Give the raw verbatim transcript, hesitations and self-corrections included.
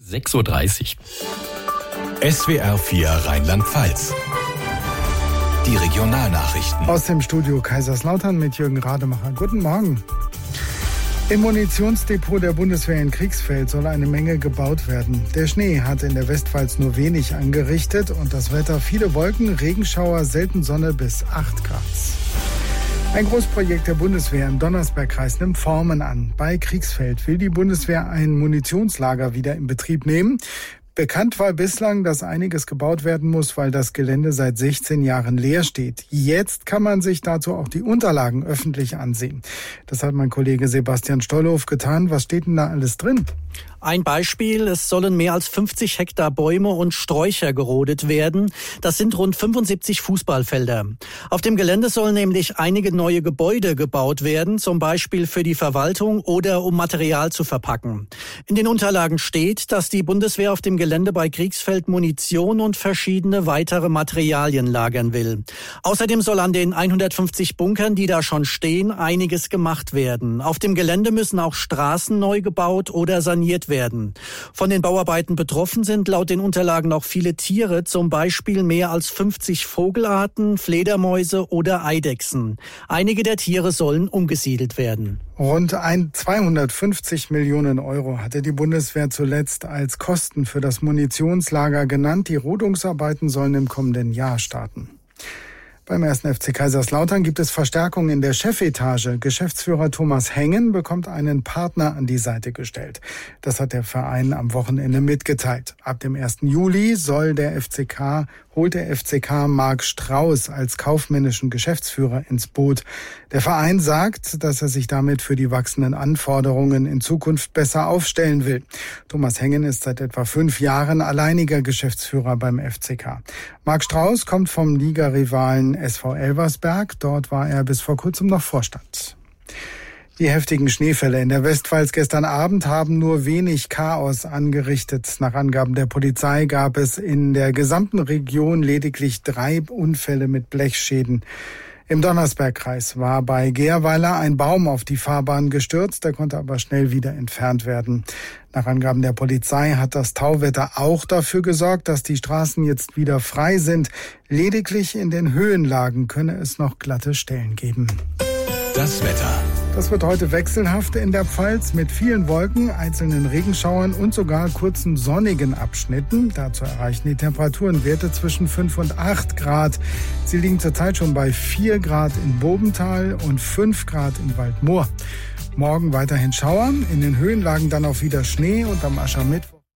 sechs Uhr dreißig. S W R vier Rheinland-Pfalz. Die Regionalnachrichten. Aus dem Studio Kaiserslautern mit Jürgen Rademacher. Guten Morgen. Im Munitionsdepot der Bundeswehr in Kriegsfeld soll eine Menge gebaut werden. Der Schnee hat in der Westpfalz nur wenig angerichtet und das Wetter viele Wolken, Regenschauer, selten Sonne bis acht Grad. Ein Großprojekt der Bundeswehr im Donnersbergkreis nimmt Formen an. Bei Kriegsfeld will die Bundeswehr ein Munitionslager wieder in Betrieb nehmen. Bekannt war bislang, dass einiges gebaut werden muss, weil das Gelände seit sechzehn Jahren leer steht. Jetzt kann man sich dazu auch die Unterlagen öffentlich ansehen. Das hat mein Kollege Sebastian Stollhoff getan. Was steht denn da alles drin? Ein Beispiel, es sollen mehr als fünfzig Hektar Bäume und Sträucher gerodet werden. Das sind rund fünfundsiebzig Fußballfelder. Auf dem Gelände sollen nämlich einige neue Gebäude gebaut werden, zum Beispiel für die Verwaltung oder um Material zu verpacken. In den Unterlagen steht, dass die Bundeswehr auf dem Gelände bei Kriegsfeld Munition und verschiedene weitere Materialien lagern will. Außerdem soll an den hundertfünfzig Bunkern, die da schon stehen, einiges gemacht werden. Auf dem Gelände müssen auch Straßen neu gebaut oder saniert werden. Von den Bauarbeiten betroffen sind laut den Unterlagen auch viele Tiere, zum Beispiel mehr als fünfzig Vogelarten, Fledermäuse oder Eidechsen. Einige der Tiere sollen umgesiedelt werden. Rund zweihundertfünfzig Millionen Euro hatte die Bundeswehr zuletzt als Kosten für das Munitionslager genannt. Die Rodungsarbeiten sollen im kommenden Jahr starten. Beim ersten F C Kaiserslautern gibt es Verstärkung in der Chefetage. Geschäftsführer Thomas Hengen bekommt einen Partner an die Seite gestellt. Das hat der Verein am Wochenende mitgeteilt. Ab dem ersten Juli soll der F C K, holt der F C K Marc Strauß als kaufmännischen Geschäftsführer ins Boot. Der Verein sagt, dass er sich damit für die wachsenden Anforderungen in Zukunft besser aufstellen will. Thomas Hengen ist seit etwa fünf Jahren alleiniger Geschäftsführer beim F C K. Marc Strauß kommt vom Ligarivalen S V Elversberg. Dort war er bis vor kurzem noch Vorstand. Die heftigen Schneefälle in der Westpfalz gestern Abend haben nur wenig Chaos angerichtet. Nach Angaben der Polizei gab es in der gesamten Region lediglich drei Unfälle mit Blechschäden. Im Donnersbergkreis war bei Gehrweiler ein Baum auf die Fahrbahn gestürzt, der konnte aber schnell wieder entfernt werden. Nach Angaben der Polizei hat das Tauwetter auch dafür gesorgt, dass die Straßen jetzt wieder frei sind. Lediglich in den Höhenlagen könne es noch glatte Stellen geben. Das Wetter. Das wird heute wechselhaft in der Pfalz mit vielen Wolken, einzelnen Regenschauern und sogar kurzen sonnigen Abschnitten. Dazu erreichen die Temperaturen Werte zwischen fünf und acht Grad. Sie liegen zurzeit schon bei vier Grad in Bobental und fünf Grad in Waldmoor. Morgen weiterhin Schauer, in den Höhenlagen dann auch wieder Schnee und am Aschermittwoch